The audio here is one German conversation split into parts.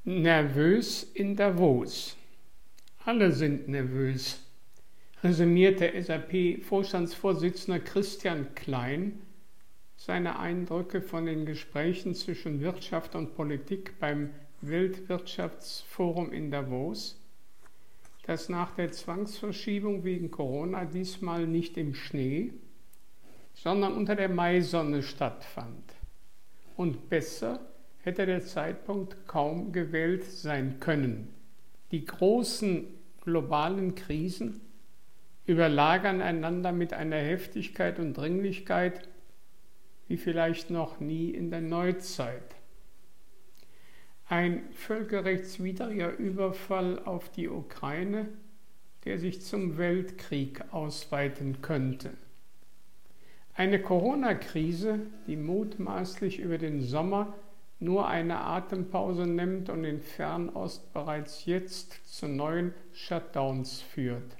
Nervös in Davos. Alle sind nervös, resümierte SAP-Vorstandsvorsitzender Christian Klein seine Eindrücke von den Gesprächen zwischen Wirtschaft und Politik beim Weltwirtschaftsforum in Davos, das nach der Zwangsverschiebung wegen Corona diesmal nicht im Schnee, sondern unter der Maisonne stattfand. Und besser hätte der Zeitpunkt kaum gewählt sein können. Die großen globalen Krisen überlagern einander mit einer Heftigkeit und Dringlichkeit wie vielleicht noch nie in der Neuzeit. Ein völkerrechtswidriger Überfall auf die Ukraine, der sich zum Weltkrieg ausweiten könnte. Eine Corona-Krise, die mutmaßlich über den Sommer nur eine Atempause nimmt und in Fernost bereits jetzt zu neuen Shutdowns führt.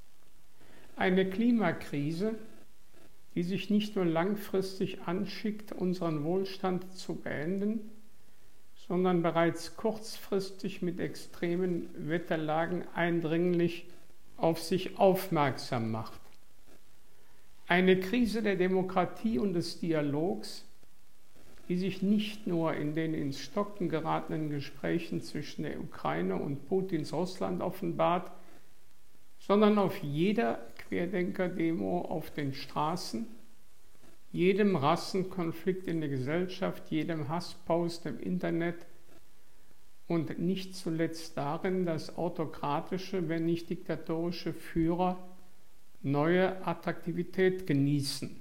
Eine Klimakrise, die sich nicht nur langfristig anschickt, unseren Wohlstand zu beenden, sondern bereits kurzfristig mit extremen Wetterlagen eindringlich auf sich aufmerksam macht. Eine Krise der Demokratie und des Dialogs, die sich nicht nur in den ins Stocken geratenen Gesprächen zwischen der Ukraine und Putins Russland offenbart, sondern auf jeder Querdenker-Demo auf den Straßen, jedem Rassenkonflikt in der Gesellschaft, jedem Hasspost im Internet und nicht zuletzt darin, dass autokratische, wenn nicht diktatorische Führer neue Attraktivität genießen.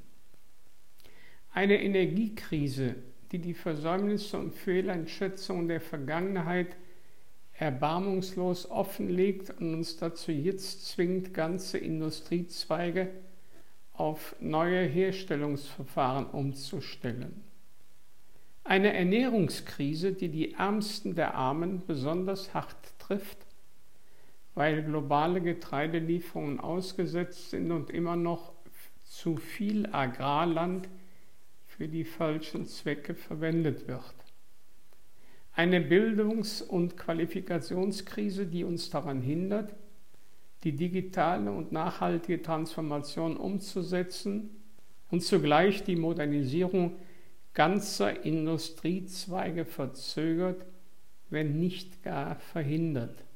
Eine Energiekrise, die die Versäumnisse und Fehleinschätzungen der Vergangenheit erbarmungslos offenlegt und uns dazu jetzt zwingt, ganze Industriezweige auf neue Herstellungsverfahren umzustellen. Eine Ernährungskrise, die die Ärmsten der Armen besonders hart trifft, weil globale Getreidelieferungen ausgesetzt sind und immer noch zu viel Agrarland für die falschen Zwecke verwendet wird. Eine Bildungs- und Qualifikationskrise, die uns daran hindert, die digitale und nachhaltige Transformation umzusetzen und zugleich die Modernisierung ganzer Industriezweige verzögert, wenn nicht gar verhindert.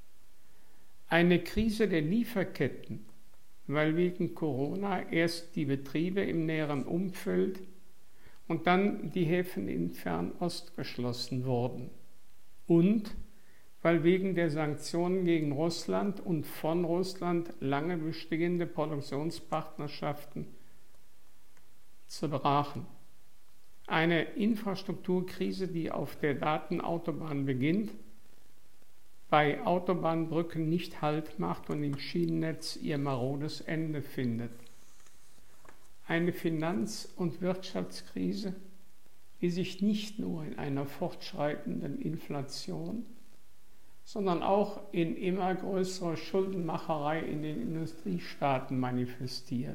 Eine Krise der Lieferketten, weil wegen Corona erst die Betriebe im näheren Umfeld und dann die Häfen in Fernost geschlossen wurden. Und weil wegen der Sanktionen gegen Russland und von Russland lange bestehende Produktionspartnerschaften zerbrachen. Eine Infrastrukturkrise, die auf der Datenautobahn beginnt, bei Autobahnbrücken nicht Halt macht und im Schienennetz ihr marodes Ende findet. Eine Finanz- und Wirtschaftskrise, die sich nicht nur in einer fortschreitenden Inflation, sondern auch in immer größerer Schuldenmacherei in den Industriestaaten manifestiert.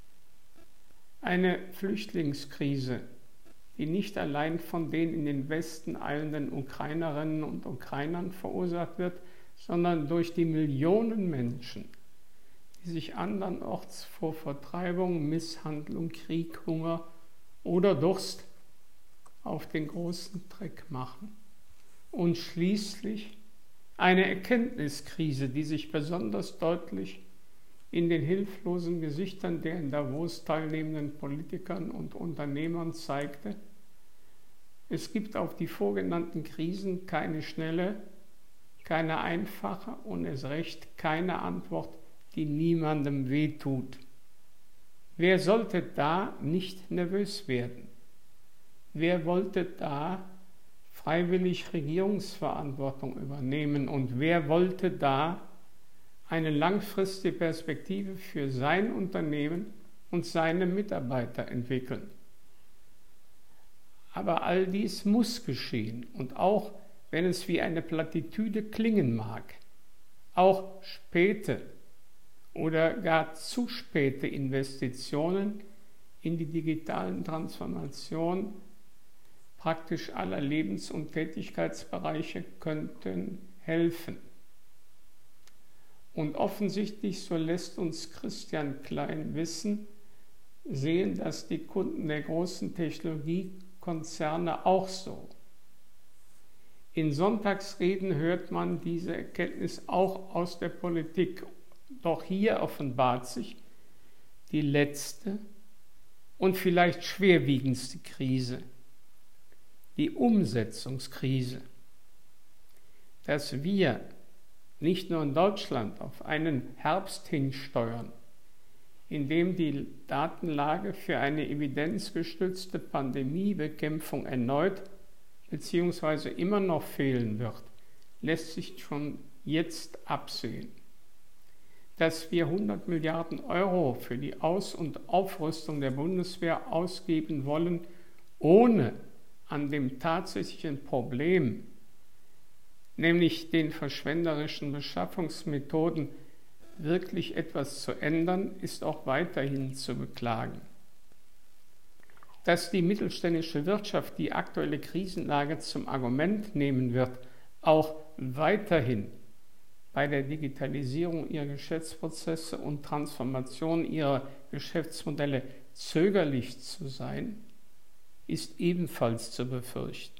Eine Flüchtlingskrise, die nicht allein von den in den Westen eilenden Ukrainerinnen und Ukrainern verursacht wird, sondern durch die Millionen Menschen, die sich andernorts vor Vertreibung, Misshandlung, Krieg, Hunger oder Durst auf den großen Treck machen. Und schließlich eine Erkenntniskrise, die sich besonders deutlich in den hilflosen Gesichtern der in Davos teilnehmenden Politikern und Unternehmern zeigte. Es gibt auf die vorgenannten Krisen keine schnelle, keine einfache und erst recht keine Antwort, die niemandem wehtut. Wer sollte da nicht nervös werden? Wer wollte da freiwillig Regierungsverantwortung übernehmen und wer wollte da eine langfristige Perspektive für sein Unternehmen und seine Mitarbeiter entwickeln? Aber all dies muss geschehen und auch wenn es wie eine Plattitüde klingen mag, auch späte oder gar zu späte Investitionen in die digitalen Transformation praktisch aller Lebens- und Tätigkeitsbereiche könnten helfen. Und offensichtlich, so lässt uns Christian Klein wissen, sehen das die Kunden der großen Technologiekonzerne auch so. In Sonntagsreden hört man diese Erkenntnis auch aus der Politik. Doch hier offenbart sich die letzte und vielleicht schwerwiegendste Krise, die Umsetzungskrise, dass wir nicht nur in Deutschland auf einen Herbst hinsteuern, in dem die Datenlage für eine evidenzgestützte Pandemiebekämpfung erneut bzw. immer noch fehlen wird, lässt sich schon jetzt absehen. Dass wir 100 Milliarden Euro für die Aus- und Aufrüstung der Bundeswehr ausgeben wollen, ohne an dem tatsächlichen Problem, nämlich den verschwenderischen Beschaffungsmethoden, wirklich etwas zu ändern, ist auch weiterhin zu beklagen. Dass die mittelständische Wirtschaft die aktuelle Krisenlage zum Argument nehmen wird, auch weiterhin bei der Digitalisierung ihrer Geschäftsprozesse und Transformation ihrer Geschäftsmodelle zögerlich zu sein, ist ebenfalls zu befürchten.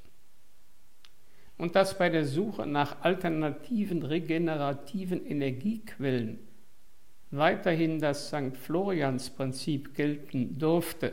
Und dass bei der Suche nach alternativen regenerativen Energiequellen weiterhin das St. Florians-Prinzip gelten dürfte,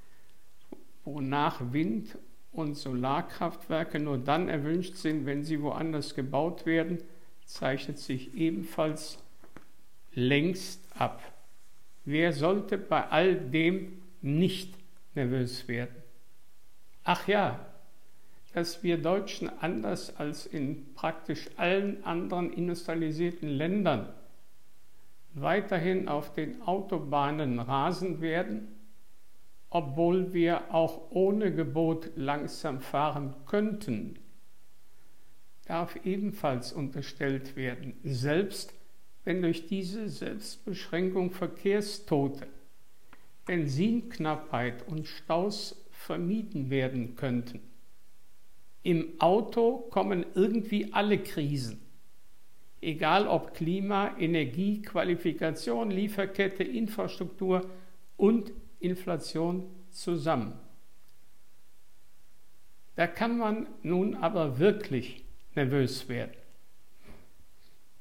wonach Wind- und Solarkraftwerke nur dann erwünscht sind, wenn sie woanders gebaut werden, zeichnet sich ebenfalls längst ab. Wer sollte bei all dem nicht nervös werden? Ach ja, dass wir Deutschen anders als in praktisch allen anderen industrialisierten Ländern weiterhin auf den Autobahnen rasen werden, obwohl wir auch ohne Gebot langsam fahren könnten, darf ebenfalls unterstellt werden, selbst wenn durch diese Selbstbeschränkung Verkehrstote, Benzinknappheit und Staus vermieden werden könnten. Im Auto kommen irgendwie alle Krisen, egal ob Klima, Energie, Qualifikation, Lieferkette, Infrastruktur und Inflation zusammen. Da kann man nun aber wirklich nervös werden.